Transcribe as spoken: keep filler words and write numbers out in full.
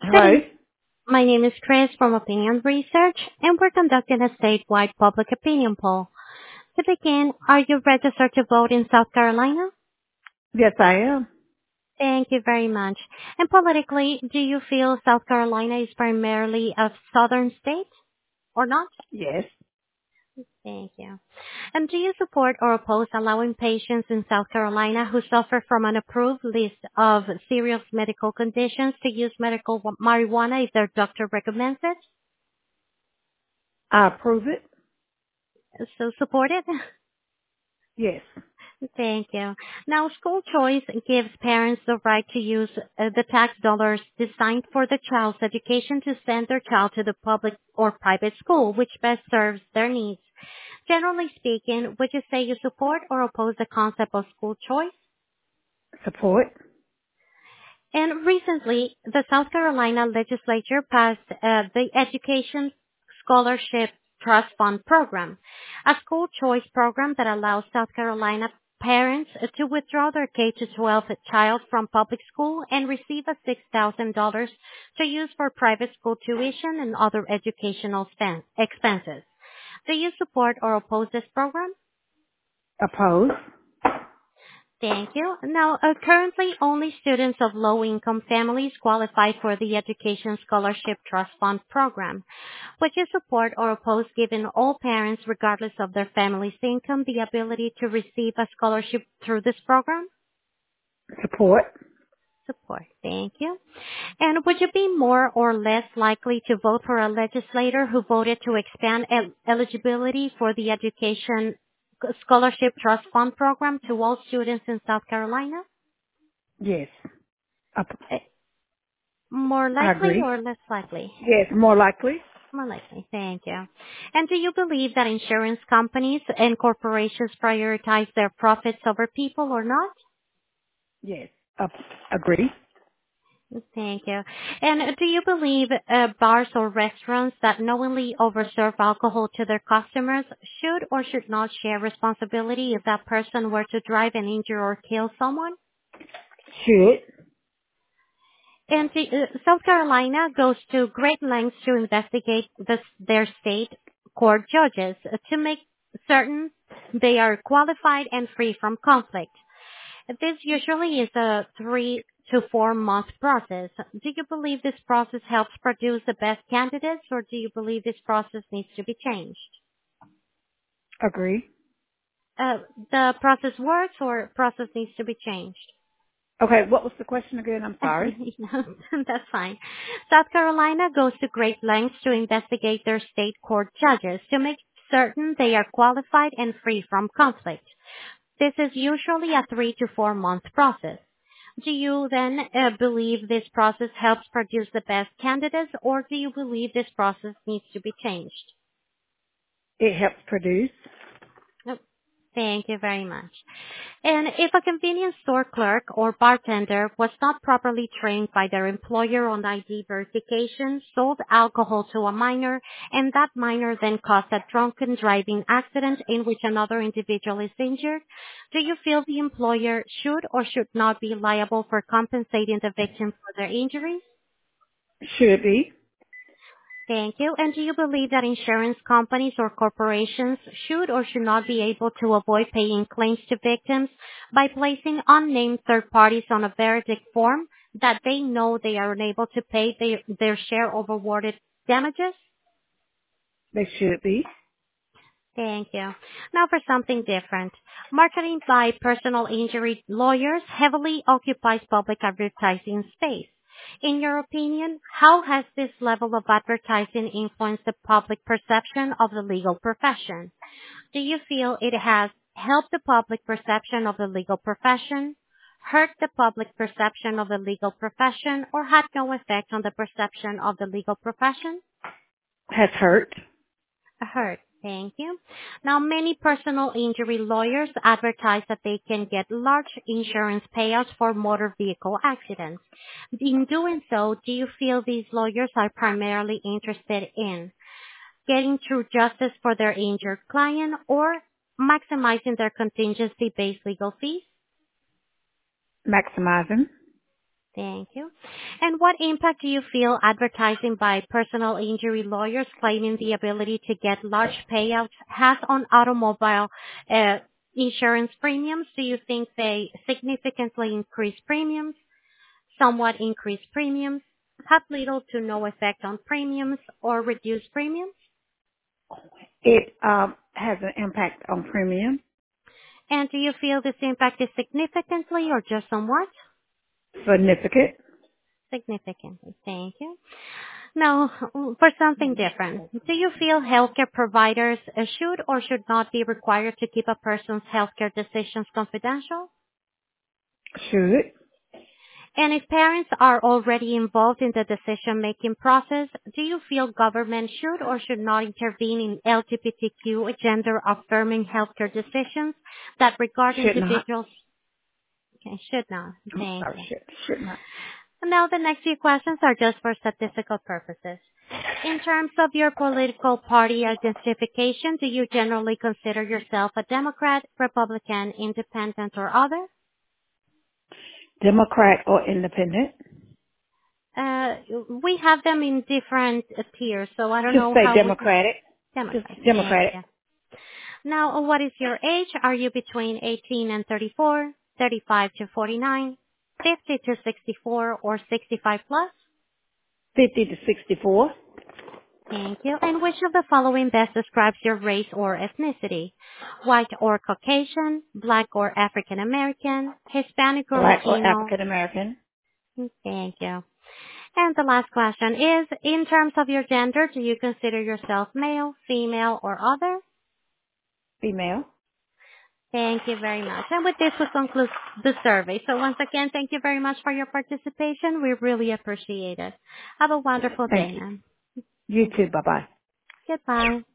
Good Hello? evening. My name is Chris from Opinion Research, and we're conducting a statewide public opinion poll. To begin, are you registered to vote in South Carolina? Yes, I am. Thank you very much. And politically, do you feel South Carolina is primarily a southern state or not? Yes. Thank you. And do you support or oppose allowing patients in South Carolina who suffer from an approved list of serious medical conditions to use medical marijuana if their doctor recommends it? I approve it. So support it? Yes. Thank you. Now, school choice gives parents the right to use uh, the tax dollars designed for the child's education to send their child to the public or private school, which best serves their needs. Generally speaking, would you say you support or oppose the concept of school choice? Support. And recently, the South Carolina legislature passed uh, the Education Scholarship Trust Fund program, a school choice program that allows South Carolina parents to withdraw their K through twelve child from public school and receive a six thousand dollars to use for private school tuition and other educational spen- expenses. Do you support or oppose this program? Oppose. Thank you. Now, uh, currently, only students of low-income families qualify for the Education Scholarship Trust Fund program. Would you support or oppose giving all parents, regardless of their family's income, the ability to receive a scholarship through this program? Support. Support. Thank you. And would you be more or less likely to vote for a legislator who voted to expand el- eligibility for the Education Scholarship Trust Fund program to all students in South Carolina? Yes. Up- Uh, More I likely agree. or less likely? Yes, more likely. More likely. Thank you. And do you believe that insurance companies and corporations prioritize their profits over people or not? Yes. Up- agree. Thank you. And do you believe uh, bars or restaurants that knowingly overserve alcohol to their customers should or should not share responsibility if that person were to drive and injure or kill someone? Should. And the, uh, South Carolina goes to great lengths to investigate this, their state court judges uh, to make certain they are qualified and free from conflict. This usually is a three to four month process. Do you believe this process helps produce the best candidates, or do you believe this process needs to be changed? Agree. Uh, the process works or process needs to be changed? Okay, what was the question again? I'm sorry. That's fine. South Carolina goes to great lengths to investigate their state court judges to make certain they are qualified and free from conflict. This is usually a three to four month process. Do you then uh, believe this process helps produce the best candidates, or do you believe this process needs to be changed? It helps produce. Nope. Thank you very much. And if a convenience store clerk or bartender was not properly trained by their employer on I D verification, sold alcohol to a minor, and that minor then caused a drunken driving accident in which another individual is injured, do you feel the employer should or should not be liable for compensating the victim for their injuries? Should be. Thank you. And do you believe that insurance companies or corporations should or should not be able to avoid paying claims to victims by placing unnamed third parties on a verdict form that they know they are unable to pay their, their share of awarded damages? They should be. Thank you. Now for something different. Marketing by personal injury lawyers heavily occupies public advertising space. In your opinion, how has this level of advertising influenced the public perception of the legal profession? Do you feel it has helped the public perception of the legal profession, hurt the public perception of the legal profession, or had no effect on the perception of the legal profession? Has hurt. Heard. Thank you. Now, many personal injury lawyers advertise that they can get large insurance payouts for motor vehicle accidents. In doing so, do you feel these lawyers are primarily interested in getting true justice for their injured client or maximizing their contingency-based legal fees? Maximizing. Thank you. And what impact do you feel advertising by personal injury lawyers claiming the ability to get large payouts has on automobile uh, insurance premiums? Do you think they significantly increase premiums, somewhat increase premiums, have little to no effect on premiums, or reduce premiums? It um, has an impact on premium. And do you feel this impact is significantly or just somewhat? Significant. Significantly. Thank you. Now, for something different, do you feel healthcare providers uh, should or should not be required to keep a person's healthcare decisions confidential? Should. And if parents are already involved in the decision-making process, do you feel government should or should not intervene in L G B T Q gender-affirming healthcare decisions that regard Should not. individuals? Okay, should not. I'm Thank sorry. you. Should. Should not. Now, the next few questions are just for statistical purposes. In terms of your political party identification, do you generally consider yourself a Democrat, Republican, Independent, or other? Democrat or independent? Uh, we have them in different uh, tiers, so I don't Just know say how we can. Democratic. Just Democrat. Thank Democratic. you. Now, what is your age? Are you between eighteen and thirty-four, thirty-five to forty-nine, fifty to sixty-four, or sixty-five plus? fifty to sixty-four. Thank you. And which of the following best describes your race or ethnicity? White or Caucasian, Black or African American, Hispanic or Black or Latino? African American. Thank you. And the last question is, in terms of your gender, do you consider yourself male, female, or other? Female. Thank you very much. And with this, we conclude the survey. So once again, thank you very much for your participation. We really appreciate it. Have a wonderful day, Thank you. ma'am. You too. Bye bye. Goodbye.